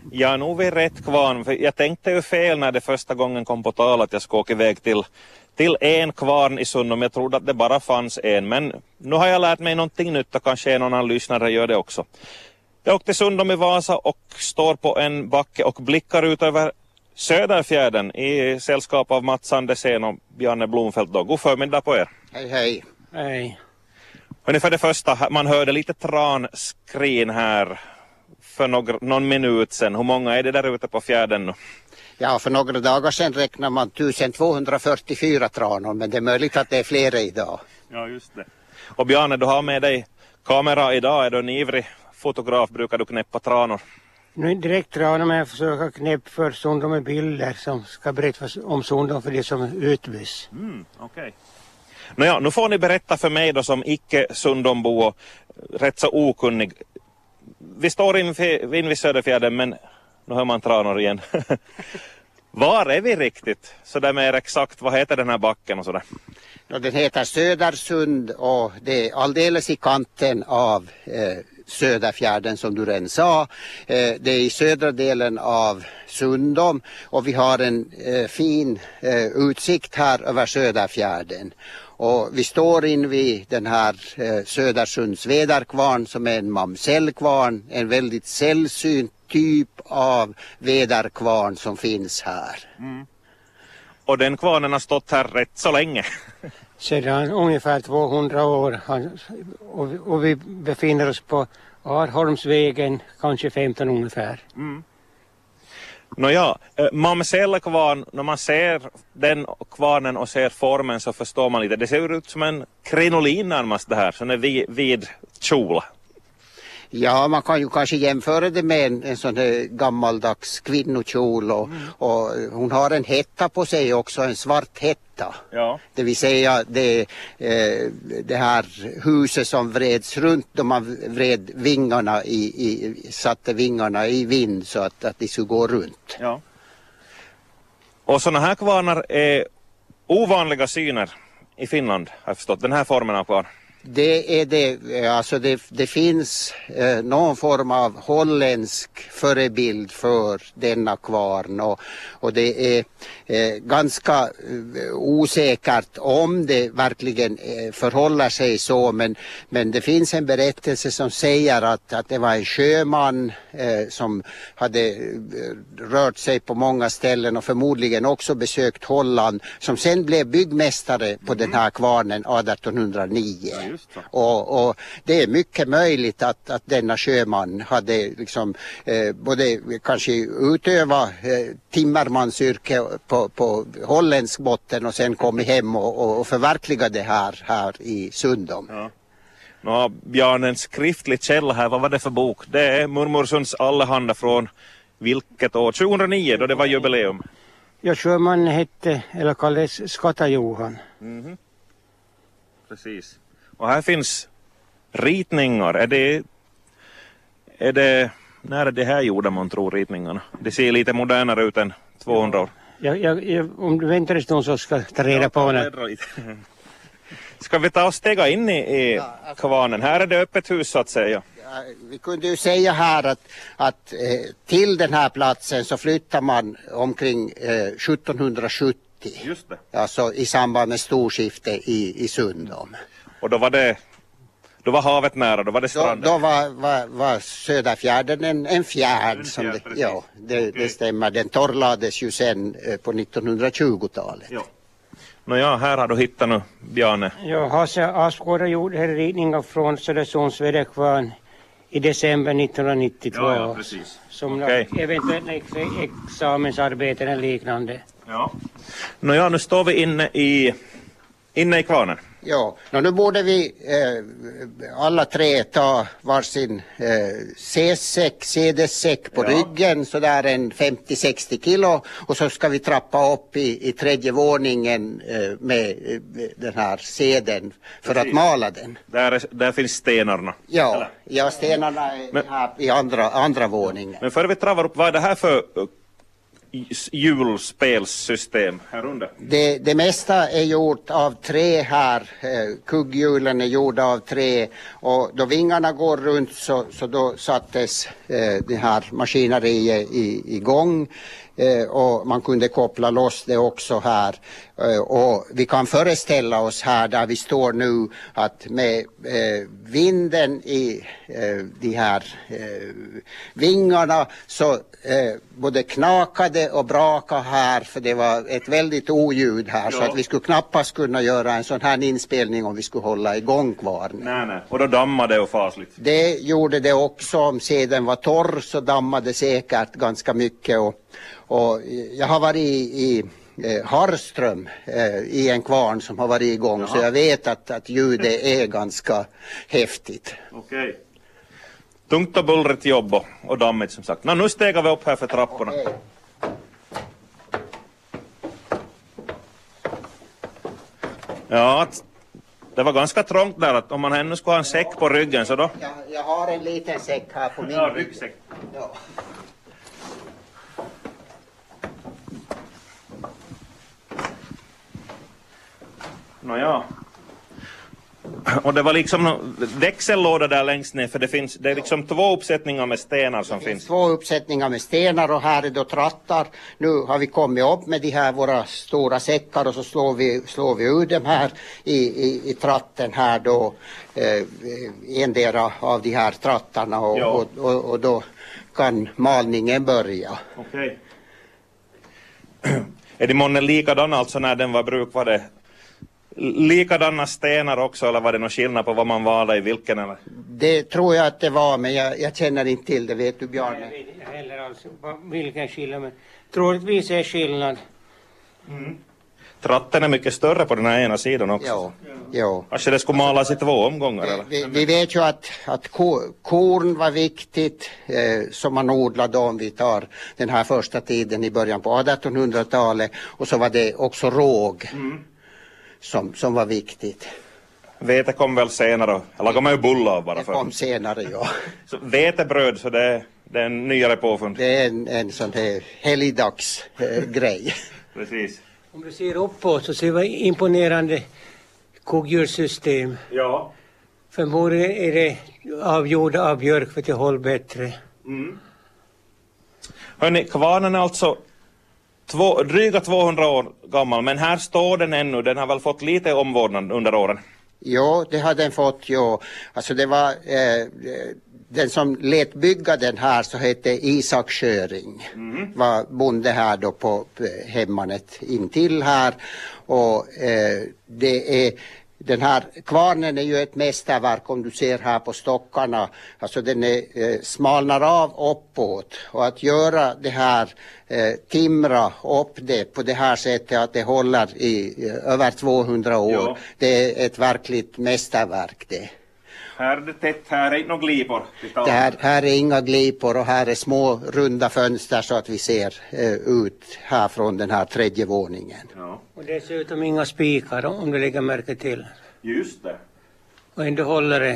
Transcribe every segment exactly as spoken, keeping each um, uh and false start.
Ja, nog vid rätt kvarn. För jag tänkte ju fel när det första gången kom på tal att jag ska åka iväg till, till en kvarn i Sundom. Jag trodde att det bara fanns en. Men nu har jag lärt mig någonting nytt och kanske någon annan lyssnare gör det också. Jag åkte till Sundom i Vasa och står på en backe och blickar ut över Söderfjärden i sällskap av Mats Andersen och Bjarne Blomfeldt. Då. God förmiddag på er. Hej, hej. Hej. Ungefär det första, man hörde lite transkrin här för några, någon minut sedan. Hur många är det där ute på fjärden nu? Ja, för några dagar sedan räknar man tusentvåhundrafyrtiofyra tranor, men det är möjligt att det är flera idag. Ja, just det. Och Bjarne, du har med dig kamera idag. Är du en ivrig fotograf? Brukar du knäppa tranor? Nu direkt tranar men jag försöker knäppa för Sundom med bilder som ska berätta om Sundom för det som utbys. Mm, okej. Okay. Nåja, nu får ni berätta för mig då som icke Sundombo och rätt så okunnig. Vi står in vid Söderfjärden, men nu hör man tranor igen. Var är vi riktigt? Så där mer exakt, vad heter den här backen och sådär? Ja, den heter Södersund och det är alldeles i kanten av eh, Söderfjärden som du redan sa. Eh, det är i södra delen av Sundom och vi har en eh, fin eh, utsikt här över Söderfjärden. Och vi står in vid den här eh, Södersunds väderkvarn som är en mamsellkvarn, en väldigt sällsynt typ av väderkvarn som finns här. Mm. Och den kvarnen har stått här rätt så länge. Sedan ungefär tvåhundra år och, och vi befinner oss på Arholmsvägen, kanske femton ungefär. Mm. Nåja, mamsellkvarn, när man ser den kvarnen och ser formen så förstår man lite. Det ser ut som en krinolin närmast det här, så en vid, vid kjol. Ja, man kan ju kanske jämföra det med en, en sån här gammaldags kvinnokjol och, mm. och hon har en hetta på sig också, en svart hetta. Ja. Det vill säga det, eh, det här huset som vreds runt då man vred vingarna i, i, satte vingarna i vind så att, att de skulle gå runt. Ja. Och sådana här kvarnar är ovanliga syner i Finland, har jag förstått, den här formen av kvarn. Det är det, alltså det, det finns eh, någon form av holländsk förebild för denna kvarn och, och det är eh, ganska eh, osäkert om det verkligen eh, förhåller sig så, men, men det finns en berättelse som säger att, att det var en sjöman eh, som hade eh, rört sig på många ställen och förmodligen också besökt Holland, som sen blev byggmästare på mm. den här kvarnen artonhundranio. Ja. Och, och det är mycket möjligt att, att denna sjöman hade liksom eh, både kanske utöva eh, timmermansyrke på, på holländsk botten och sen kommit hem och, och förverkliga det här, här i Sundom. Ja. Nu har Bjarne en skriftlig källa här. Vad var det för bok? Det är Murmursunds Allehanda från vilket år? tjugohundranio då det var jubileum. Ja, sjöman hette eller kallades Skatta-Johan. Mm-hmm. Precis. Och här finns ritningar. Är det, är det, när är det här gjorda man tror ritningarna? Det ser lite modernare ut än tvåhundra år. Ja, jag, jag, om du väntar en stund så ska jag ta reda på det. Ska vi ta och stega in i, i ja, alltså, kvarnen? Här är det öppet hus så att säga. Ja, vi kunde ju säga här att, att eh, till den här platsen så flyttar man omkring eh, sjuttonhundrasjuttio. Just det. Alltså i samband med storskifte i, i Sundom. Och då var det, då var havet nära, då var det stranden? Då, då var, var, var Söderfjärden en, en fjärd. En som fjärd det, ja, det, okay. det stämmer. Den torrlades ju sen eh, på nittonhundratjugotalet. Ja. Nåja, här har du hittat nu, Bjarne. Ja, Hasse Asgård gjorde ritningar från Södersunds väderkvarn i december nittonhundranittiotvå. Ja, ja, precis. Som okay. eventuella ex examensarbeten eller liknande. Ja. Nåja, nu står vi inne i, inne i kvarnen. Ja, nu borde vi eh, alla tre ta varsin eh, C-säck, C D-säck på ja. ryggen, så där en femtio till sextio kilo, och så ska vi trappa upp i, i tredje våningen eh, med eh, den här sedeln för Precis. att mala den. Där, är, där finns stenarna. Ja, ja stenarna är men, här i andra, andra våningen. Men före vi travar upp, vad är det här för hjulspelssystem här under? Det, det mesta är gjort av trä här. Eh, kugghjulen är gjorda av trä. Och då vingarna går runt så, så då sattes eh, det här maskineriet i, igång. Eh, och man kunde koppla loss det också här. Eh, och vi kan föreställa oss här där vi står nu att med eh, vinden i eh, de här eh, vingarna så eh, både knakade och brakade här, för det var ett väldigt oljud här. Ja. Så att vi skulle knappast kunna göra en sån här inspelning om vi skulle hålla igång kvarnen. Nej, nej. Och då dammade det och fasligt. Det gjorde det också. Om seden var torr så dammade säkert ganska mycket. Och, och jag har varit i, i eh, Harström eh, i en kvarn som har varit igång. Jaha. Så jag vet att, att ljudet är ganska häftigt. Okej. Okay. Tungt och bullrigt jobb och, och dammigt som sagt. Nå, nu stegar vi upp här för trapporna. Okay. Ja, det var ganska trångt där att om man ännu ska ha en säck på ryggen så då... Jag, jag har en liten säck här på min... Ja, ryggsäck. Ja. Nåja. Och det var liksom växellåda där längst ner, för det finns det är liksom två uppsättningar med stenar som det finns. finns. Två uppsättningar med stenar och här är då trattar. Nu har vi kommit upp med de här våra stora säckar och så slår vi, slår vi ut dem här i, i, i tratten här då. Eh, endera av de här trattarna och, ja. och, och, och då kan malningen börja. Okej. Okay. Är det månne likadan alltså när den var bruk var det likadana stenar också, eller var det någon skillnad på vad man valde i vilken? Eller? Det tror jag att det var, men jag, jag känner inte till det, vet du Bjarne? Jag vet inte heller alltså vilken skillnad, men troligtvis är skillnad. Mm. Tratten är mycket större på den här ena sidan också. Ja, ja. Kanske det skulle malas i två omgångar eller? Vi, vi vet ju att, att ko, korn var viktigt eh, som man odlade om vi tar den här första tiden i början på artonhundratalet, och så var det också råg. Mm. Som, som var viktigt. Vete kom väl senare, eller kom man ju bullar bara för. Det kom senare, ja. Så vetebröd, så det, det är en nyare påfund. Det är en, en sån här helgdags eh, grej. Precis. Om du ser uppåt så ser vi imponerande kugghjulssystem. Ja. Förmodligen är det avgjorda av björk för att det håller bättre. Mm. Hörrni, kvarnen är alltså Två, dryga tvåhundra år gammal, men här står den ännu. Den har väl fått lite omvårdnad under åren? Ja, det har den fått, ja. Alltså det var eh, den som lät bygga den här, så hette Isak Sköring. Mm. Var bonde här då på hemmanet intill här. Och eh, det är... Den här kvarnen är ju ett mästerverk, om du ser här på stockarna. Alltså den är, eh, smalnar av uppåt. Och att göra det här, eh, timra upp det på det här sättet att det håller i eh, över tvåhundra år. Ja. Det är ett verkligt mästerverk det. Här är det tätt, här är inte några glipor. Det här, här är inga glipor och här är små runda fönster så att vi ser eh, ut här från den här tredje våningen. Ja. Och dessutom inga spikar om du lägger märke till. Just det. Och ändå håller det.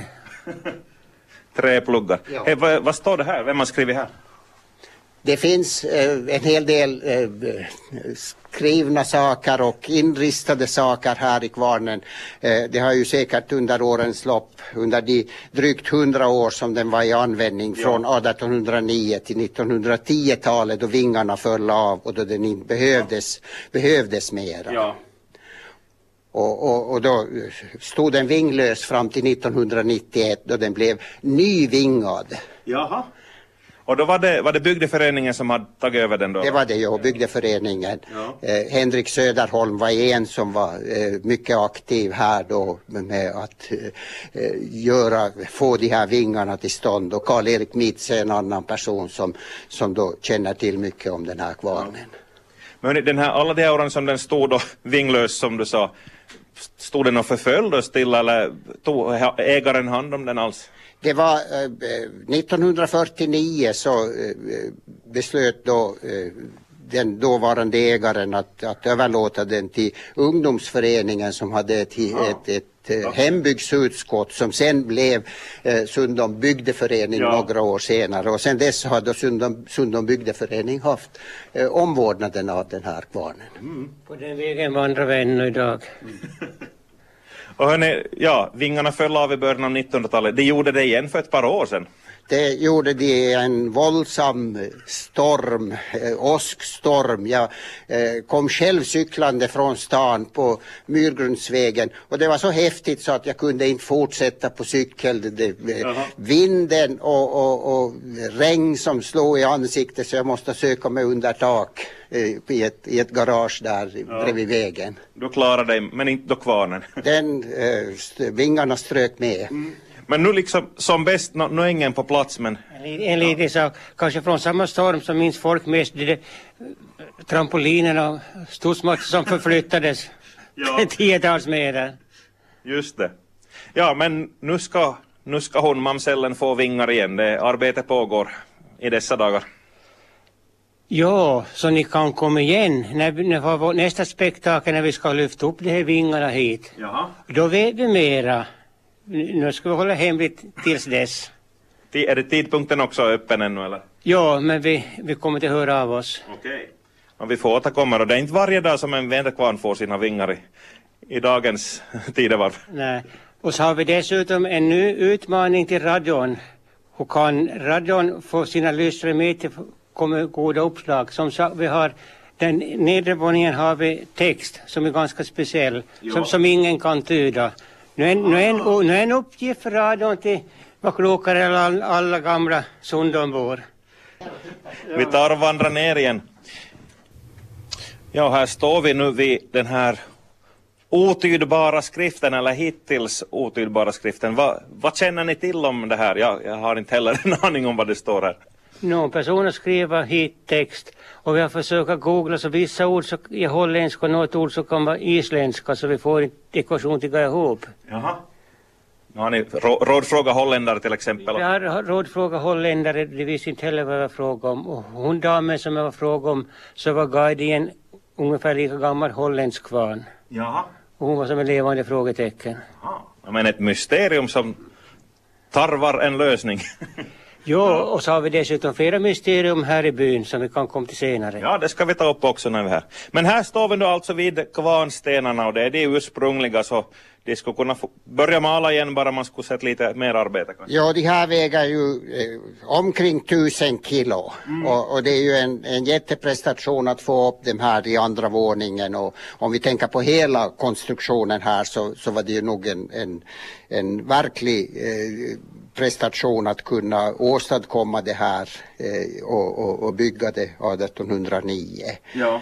Träpluggar. Ja. Hey, vad, vad står det här? Vem har skrivit här? Det finns eh, en hel del eh, skrivna saker och inristade saker här i kvarnen. Eh, det har ju säkert under årens lopp, under de drygt hundra år som den var i användning, ja. Från artonhundranio till nittonhundratio-talet då vingarna föll av och då den inte behövdes, ja. behövdes mera. Ja. Och, och, och då stod den vinglös fram till nittonhundranittioett då den blev nyvingad. Jaha. Och då var det, var det bygdeföreningen som hade tagit över den då? Det var det, ja, bygdeföreningen. Ja. Eh, Henrik Söderholm var en som var eh, mycket aktiv här då med att eh, göra, få de här vingarna till stånd. Och Karl-Erik Mitz är en annan person som, som då känner till mycket om den här kvarnen. Ja. Men den här, alla de här åren som den stod då vinglös som du sa, stod den och förföljd och stilla eller tog ägaren hand om den alls? Det var eh, nittonhundrafyrtionio så eh, beslöt då eh, den dåvarande ägaren att, att överlåta den till ungdomsföreningen som hade ett, ja. ett, ett eh, ja. hembygdsutskott som sen blev eh, Sundom bygdeförening ja. några år senare. Och sen dess har då Sundom, Sundom bygdeförening haft eh, omvårdnaden av den här kvarnen. Mm. På den vägen vandrar vi ännu idag. Mm. Och hörni, ja, vingarna föll av i början av nittonhundratalet. Det gjorde det igen för ett par år sedan. Det gjorde det en våldsam storm, eh, åskstorm. Jag eh, kom själv cyklande från stan på Myrgrundsvägen och det var så häftigt så att jag kunde inte fortsätta på cykel. Det, det, eh, vinden och, och, och regn som slog i ansiktet så jag måste söka mig under tak eh, i, ett, i ett garage där ja. bredvid vägen. Du klarade dig, men inte då kvarnen. Den eh, st- vingarna strök med. Mm. Men nu liksom som bäst, nu no, är ingen på plats men... En, en liten sak, kanske från samma storm som minns folk mest, det är trampolinen och storsmått som förflyttades ja. tiotals meter. Just det. Ja, men nu ska, nu ska hon, mamsellen, få vingar igen. Det arbetet pågår i dessa dagar. Ja, så ni kan komma igen när, när vår nästa spektakel när vi ska lyfta upp de här vingarna hit. Jaha. Då vet vi mera. Nu ska vi hålla hemligt tills dess. Är det tidpunkten också öppen ännu eller? Ja, men vi, vi kommer till höra av oss. Okej. Och vi får återkomma och det är inte varje dag som en väderkvarn får sina vingar i, i dagens tidevarv. Nej. Och så har vi dessutom en ny utmaning till radion. Hur kan radion få sina lyssnare med till komma goda uppslag? Som sagt, vi har den nedre våningen har vi text som är ganska speciell. Som, som ingen kan tyda. Nu är, nu, är en, nu är en uppgift för radion till vad klokare än alla, alla gamla Sundombor. Vi tar och vandrar ner igen. Ja, här står vi nu vid den här otydbara skriften, eller hittills otydbara skriften. Va, vad känner ni till om det här? Jag, jag har inte heller en aning om vad det står här. Någon person skriver hit text och vi har försökt googla så vissa ord så, i holländska och något ord så kan vara isländska så vi får en ekvation till gå ihop. Jaha. Nu har ni rådfråga holländare till exempel. Vi har rådfråga holländare, det visste inte heller vad jag var fråga om. Och hon damen som jag var fråga om så var guiden ungefär lika gammal holländsk kvarn. Jaha. Och hon var som en levande frågetecken. Ja, men ett mysterium som tarvar en lösning. Jo, och så har vi dessutom flera mysterium här i byn som vi kan komma till senare. Ja, det ska vi ta upp också när vi är här. Men här står vi nu alltså vid kvarnstenarna och det är de ursprungliga så de skulle kunna få börja mala igen bara man skulle sätta lite mer arbete kanske. Ja, de här väger ju eh, omkring tusen kilo mm. och, och det är ju en, en jätteprestation att få upp dem här i andra våningen och om vi tänker på hela konstruktionen här så, så var det ju nog en, en, en verklig eh, prestation att kunna åstadkomma det här eh, och, och, och bygga det artonhundranio. Ja.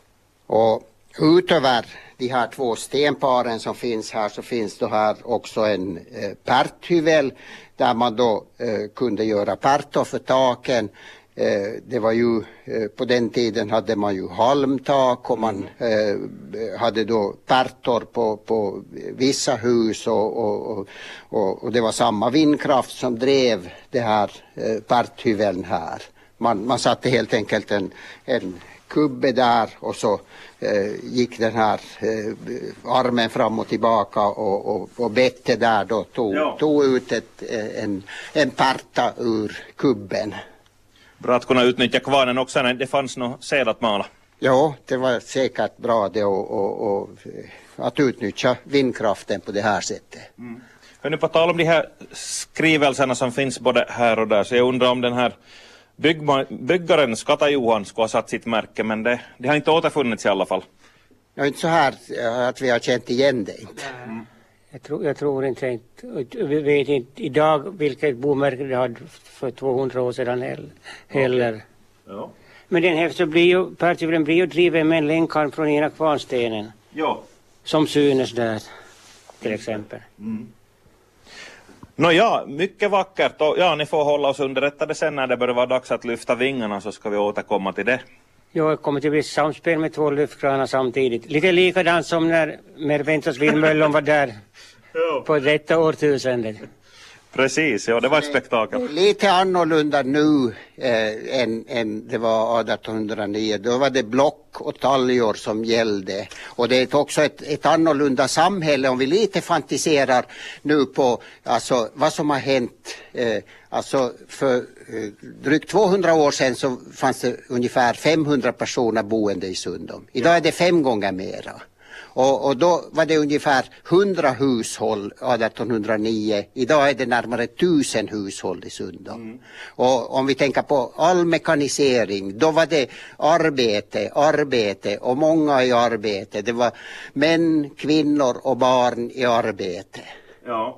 Och utöver de här två stenparen som finns här så finns det här också en eh, pärthyvel där man då eh, kunde göra pärtor för taken. Eh, det var ju eh, på den tiden hade man ju halmtak och man eh, hade då pärtor på, på vissa hus och, och, och, och det var samma vindkraft som drev det här eh, pärthyveln här. Man, man satte helt enkelt en, en kubbe där och så eh, gick den här eh, armen fram och tillbaka och, och, och bette där då tog, ja. tog ut ett, en, en parta ur kubben. Bra att kunna utnyttja kvarnen också när det fanns något säd att mala. Ja, det var säkert bra det och, och, och att utnyttja vindkraften på det här sättet. Mm. Hörrni, på tal om de här skrivelserna som finns både här och där så jag undrar om den här Byggma, byggaren Skata Johan ska ha satt sitt märke men det, det har inte återfunnits i alla fall. Det är inte så här att vi har känt igen det inte. Mm. Jag, tror, jag tror inte, vi vet inte idag vilket bomärke det hade för tvåhundra år sedan heller. Okay. Ja. Men den här så blir ju, pärthyveln blir ju driven med en länkarm från ena kvarnstenen. Ja. Som synes där till exempel. Mm. Nå ja, mycket vackert och ja, ni får hålla oss underrättade sen när det börjar vara dags att lyfta vingarna så ska vi återkomma till det. Jo, det kommer till bli samspel med två lyftkranar samtidigt. Lite likadant som när Merventos Vindmöllon var där på detta årtusendet. Precis, ja, det var ett spektakel. Lite annorlunda nu eh, än, än det var artonhundranio. Då var det block och taljor som gällde. Och det är också ett, ett annorlunda samhälle om vi lite fantiserar nu på alltså, vad som har hänt. Eh, alltså för eh, drygt tvåhundra år sedan så fanns det ungefär femhundra personer boende i Sundom. Idag är det fem gånger mera. Och, och då var det ungefär hundra hushåll artonhundranio. Idag är det närmare tusen hushåll i Sundom. Mm. Och om vi tänker på all mekanisering, då var det arbete, arbete och många i arbete. Det var män, kvinnor och barn i arbete. Ja.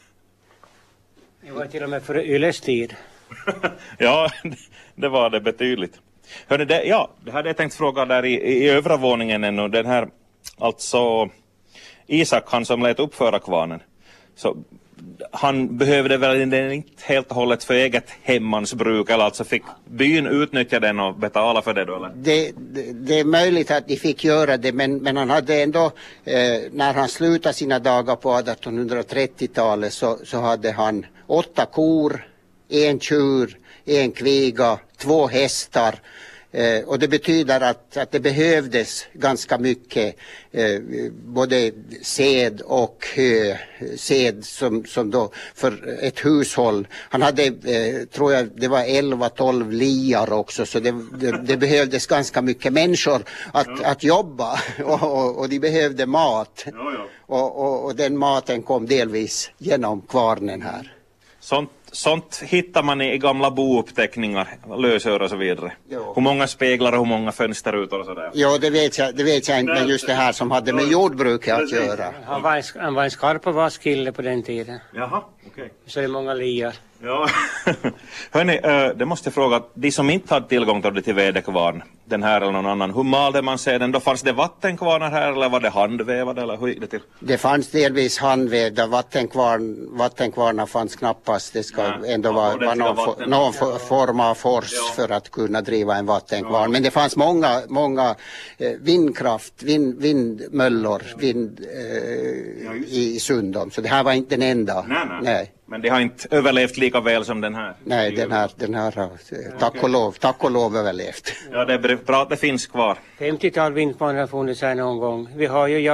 Det var till och med för Yles tid. Ja, det var det betydligt. Hörrni, det, ja, det hade jag tänkt fråga där i, i övre våningen ännu. Den här, alltså Isak, han som lät uppföra kvarnen. Så han behövde väl den inte helt och hållet för eget hemmansbruk, eller alltså fick byn utnyttja den och betala för det då, eller? Det, det, det är möjligt att de fick göra det, men, men han hade ändå, eh, när han slutade sina dagar på artonhundratrettiotalet så, så hade han åtta kor, en tjur, en kviga, två hästar. Eh, och det betyder att, att det behövdes ganska mycket eh, både sed och hö, sed som, som då för ett hushåll. Han hade, eh, tror jag, det var elva tolv liar också, så det, det, det behövdes ganska mycket människor att, ja. att jobba och, och, och de behövde mat. Ja, ja. Och, och, och den maten kom delvis genom kvarnen här. Sånt, sånt hittar man i gamla bouppteckningar, lösör och så vidare. Jo. Hur många speglar och hur många fönsterrutor och sådär. Ja, det vet jag, det vet jag inte, men just det här som hade med jordbruket att göra. Han var en, han var en skarp och vass kille på den tiden. Jaha, okej. Okay. Så det är många liar. Ja, hörni, det måste jag fråga, de som inte hade tillgång till, till vedekvarn, den här eller någon annan, hur malde man sig den? Då fanns det vattenkvarnar här eller var det handvävade eller hur gick det till? Det fanns delvis handvävda, vattenkvarn, vattenkvarnar fanns knappast, det ska ja, ändå vara var någon, for, någon ja. form av fors ja. för att kunna driva en vattenkvarn. Ja. Men det fanns många, många eh, vindkraft, vind, vindmöllor vind, eh, ja, i Sundom, så det här var inte den enda. Nej, nej. nej. Men det har inte överlevt lika väl som den här. Nej, den här, den här har tack och lov, tack och lov överlevt. Ja, det är bra att det finns kvar. femtiotal vindkvarnar har funnits här någon gång. Vi har ju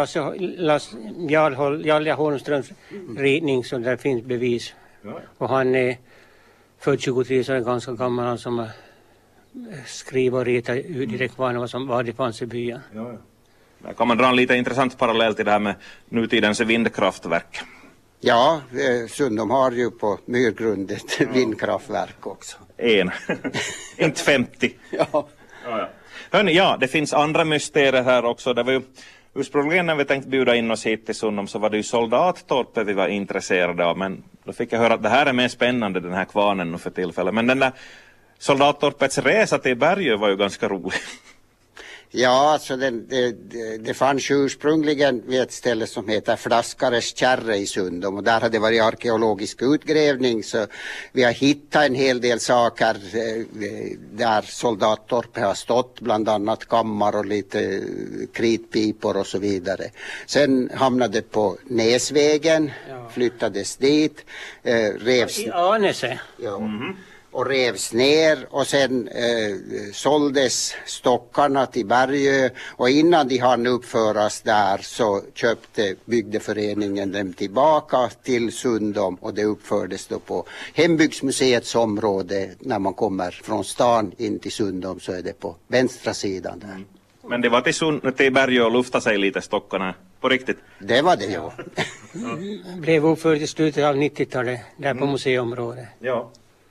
Jalja Holmströms ritning som där finns bevis. Ja. Och han är född tjugotre, så är ganska gammal, han som skriver och ritar ut i det kvarnar vad som var det fanns i byn. Ja, ja. Där kan man dra en lite intressant parallell till det här med nutidens vindkraftverk. Ja, eh, Sundom har ju på myrgrundet ja. vindkraftverk också. En, inte femtio. Ja. Ja, ja. Hörrni, ja, det finns andra mysterier här också. Det var ju ursprungligen när vi tänkte bjuda in oss hit till Sundom så var det ju Soldattorpet vi var intresserade av. Men då fick jag höra att det här är mer spännande, den här kvarnen nu för tillfället. Men den där Soldattorpets resa till Bergö var ju ganska rolig. Ja, alltså det, det, det fanns ju ursprungligen vid ett ställe som heter Flaskares kärre i Sundom, och där hade det varit arkeologisk utgrävning, så vi har hittat en hel del saker där Soldattorpet har stått, bland annat kammar och lite kritpipor och så vidare. Sen hamnade det på Näsvägen, ja. flyttades dit, eh, revs... I Arnese. Ja. Mm-hmm. Och revs ner och sen eh, såldes stockarna till Bergö, och innan de hann uppföras där så köpte bygdeföreningen dem tillbaka till Sundom, och det uppfördes då på Hembygdsmuseets område. När man kommer från stan in till Sundom så är det på vänstra sidan där. Mm. Men det var till, Sund- till Bergö och lufta sig lite stockarna på riktigt? Det var det, ja. Blev uppförd i slutet av nittiotalet där mm. på museiområdet. Ja.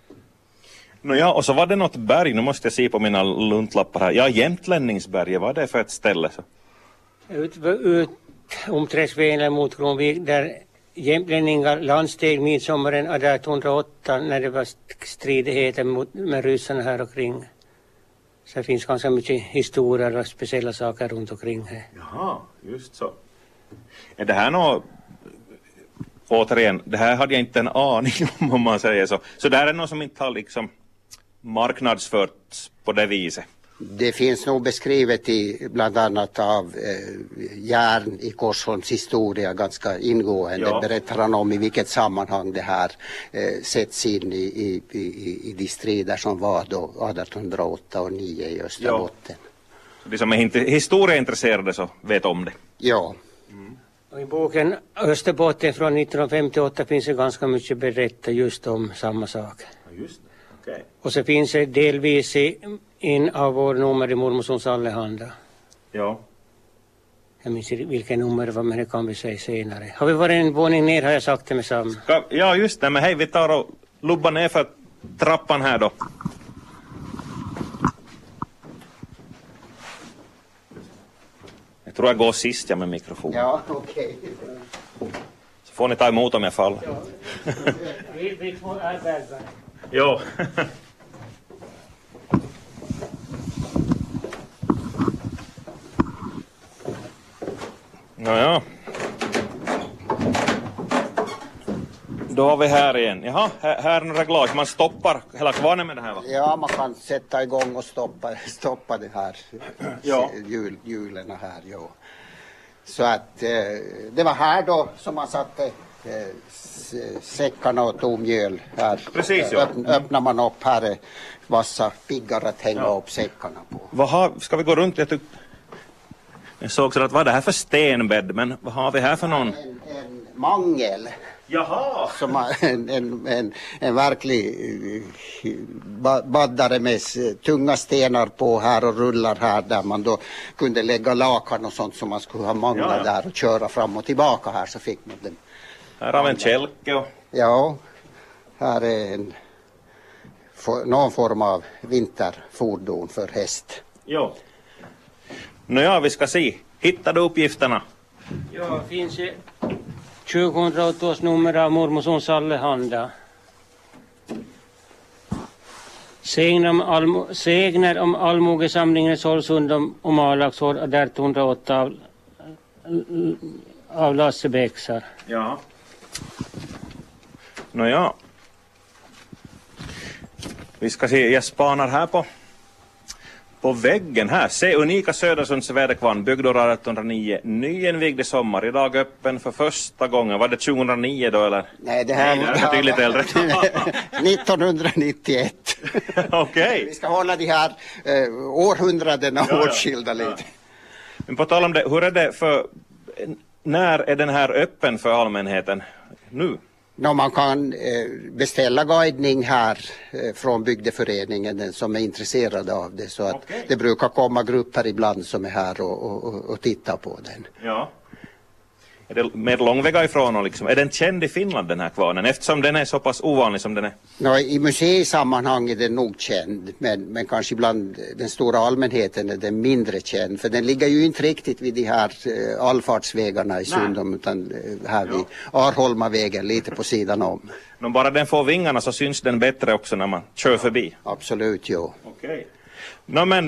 No ja, och så var det något berg, nu måste jag se på mina luntlappar här. Ja, Jämtlänningsberget, vad är det för ett ställe? Så? Ut, ut om Träsvägen mot Kronvik, där jämtlänningar landsteg midsommaren artonhundraåtta när det var stridigheter mot, med ryssarna här omkring. Så det finns ganska mycket historier och speciella saker runt omkring här. Jaha, just så. Är det här något... Återigen, det här hade jag inte en aning om, om man säger så. Så det här är något som inte har liksom marknadsförts på det viset. Det finns nog beskrivet i bland annat av eh, Järn i Korsholms historia ganska ingående. Ja. Berättar han om i vilket sammanhang det här eh, sätts in i, i, i, i de strider som var då artonhundraåtta och nio i Österbotten. Ja. De som är inte historieintresserade så vet om det. Ja. Och i boken Österbotten från nittonhundrafemtioåtta finns det ganska mycket berättat just om samma sak. Ja, just det. Okay. Och så finns det delvis i en av våra nummer i Mormorsons Allehanda. Ja. Jag minns inte vilken nummer det var, men det kan vi säga senare. Har vi varit en våning ner har jag sagt det med samma. Ska, ja just det, men hej vi tar och lubbar ner för trappan här då. Jag tror jag går sist jag med mikrofonen. Ja, okej. Så får ni ta emot om jag faller. Ja. vi, vi två är värdar. Jo. Nåja. Då har vi här igen. Jaha, här, här är en reglage. Man stoppar hela kvarnen med det här va? Ja, man kan sätta igång och stoppa, stoppa det här Ja. hjul, hjulen här. Ja. Så att eh, det var här då som man satte eh, s- säckarna och tog mjöl här. Precis, ja. Öpp, öppnar man upp här är vassa piggar att hänga Ja. upp säckarna på. Vad har, ska vi gå runt? Jag, tyck, jag såg så att vad är det här för stenbädd? Men vad har vi här för någon? En, en mangel. Jaha! Som har en, en, en, en verklig eh, ba- baddare med s- tunga stenar på här och rullar här där man då kunde lägga lakan och sånt som man skulle ha manglat Ja, ja. där och köra fram och tillbaka här så fick man den. Här har vi en kälke och... Ja, här är en, for, någon form av vinterfordon för häst. Jo. Nåja, vi ska se. Hittar du uppgifterna? Ja, det finns ju tjugohundraåtta års nummer av Mormorsons Allehanda. Segner om, allmo- segner om allmogesamlingens Hållsund och Malaxår av artonhundraåtta av, av Lasse Bäcksar. Ja. Nåja. Vi ska se, jag spanar här på, på väggen här. Se unika Södersunds väderkvarn, byggd år artonhundranio. Nyinvigd i sommar, idag öppen för första gången. Var det tjugohundranio då eller? Nej, det här Nej, det är betydligt äldre. nittonhundranittioett. Okej. Vi ska hålla de här eh, århundradena Ja, ja. åtskilda lite. Men på tal om det, hur är det för... När är den här öppen för allmänheten? Nu? No, man kan eh, beställa guidning här eh, från bygdeföreningen, den som är intresserad av det. Så att Okej. det brukar komma grupper ibland som är här och, och, och, och tittar på den. Ja. Är det mer långväga ifrån och liksom, är den känd i Finland den här kvarnen eftersom den är så pass ovanlig som den är? No, i museisammanhang är den nog känd, men, men kanske bland den stora allmänheten är den mindre känd. För den ligger ju inte riktigt vid de här eh, allfartsvägarna i Sundom, utan eh, här vid Arholmavägen lite på sidan om. Om bara den får vingarna så syns den bättre också när man kör förbi. Absolut, jo. Okej. Nå men,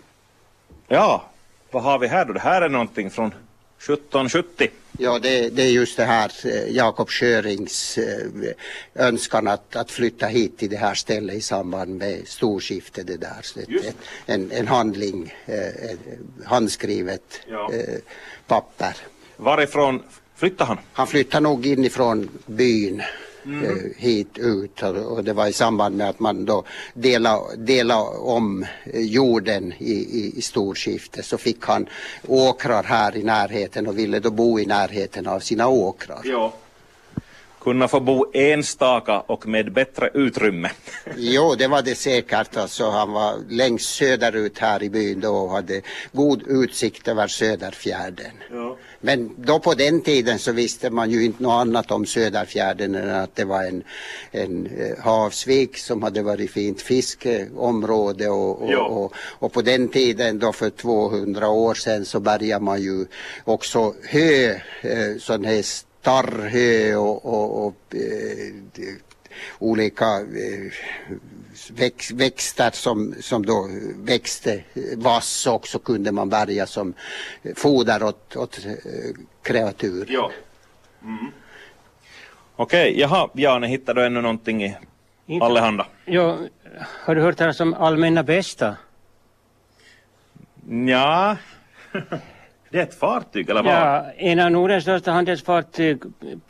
ja, vad har vi här då? Det här är någonting från sjuttonhundrasjuttio. Ja, det, det är just det här eh, Jakob Schörings eh, önskan att, att flytta hit till det här stället i samband med storskiftet. Det där. Så ett, Just. ett, en, en handling, eh, ett handskrivet Ja. eh, papper. Varifrån flyttade han? Han flyttade nog inifrån byn eh, hit ut och, och det var i samband med att man då delade, delade om eh, jorden i, i, i storskifte, så fick han åkrar här i närheten och ville då bo i närheten av sina åkrar. Ja. Kunna få bo enstaka och med bättre utrymme. Jo, det var det säkert. Alltså, han var längst söderut här i byn då och hade god utsikt över Söderfjärden. Ja. Men då på den tiden så visste man ju inte något annat om Söderfjärden än att det var en, en eh, havsvik som hade varit fint fiskeområde och, och, Ja. och, och på den tiden då för tvåhundra år sedan så började man ju också hö, eh, sån här starrhö och, och, och eh, de- olika eh, väx, växter som, som då växte vass också kunde man bärga som foder åt, åt eh, kreatur. Ja. Mm. Okej, jaha, Janne, hittar du ännu någonting i Inte- Allehanda? Ja, har du hört talas om allmänna bästa? Ja, det är ett fartyg eller vad? Ja, en av Nordens största handelsfartyg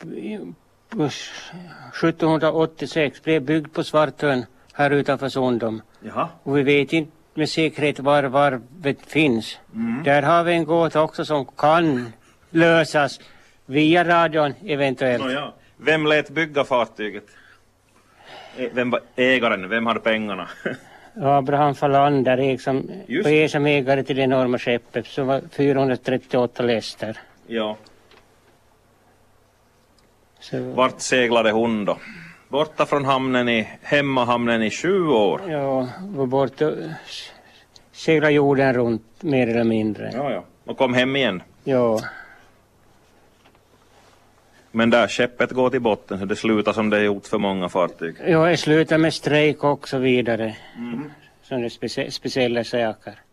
sjuttonhundraåttiosex blev byggd på Svartön här utanför Sondom. Jaha. Och vi vet inte med säkerhet var varvet finns. Mm. Där har vi en gåta också som kan lösas via radion eventuellt. No, ja. Vem lät bygga fartyget? Vem var ägaren? Vem hade pengarna? Abraham Falander äg som, är som ägare till det enorma skeppet som var fyrahundratrettioåtta läster. Ja. Så, vart seglade hon då? Borta från hamnen i hemmahamnen i sju år. Ja, var borta segla jorden runt mer eller mindre. Ja, ja. Och kom hem igen. Ja. Men där skeppet går till botten så det slutar som det är gjort för många fartyg. Ja, det slutar med strejk och så vidare. Mm. Sådana specie- speciella saker.